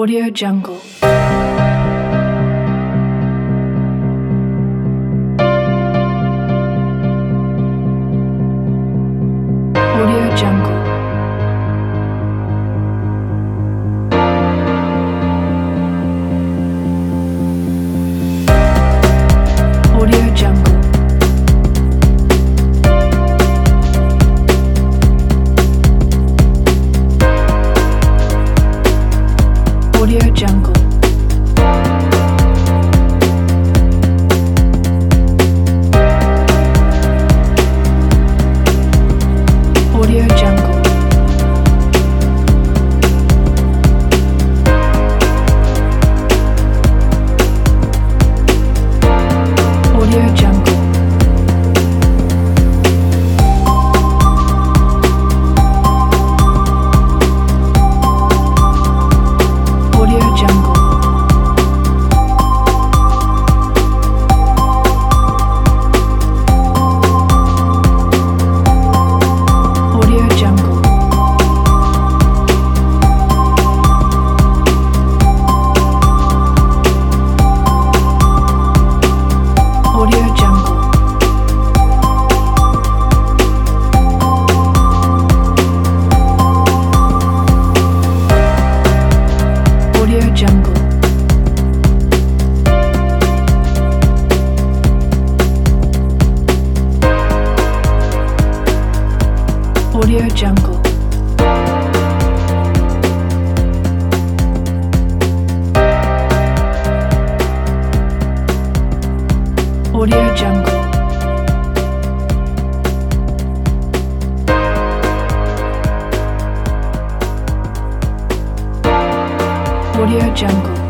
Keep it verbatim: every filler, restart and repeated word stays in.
Audio Jungle. Audio Jungle. Audio Jungle. Audio Jungle. Audio Jungle. Audio Jungle. Audio Jungle. Audio Jungle. Audio Jungle. Audio Jungle. Audio Jungle. Audio Jungle. Audio Jungle.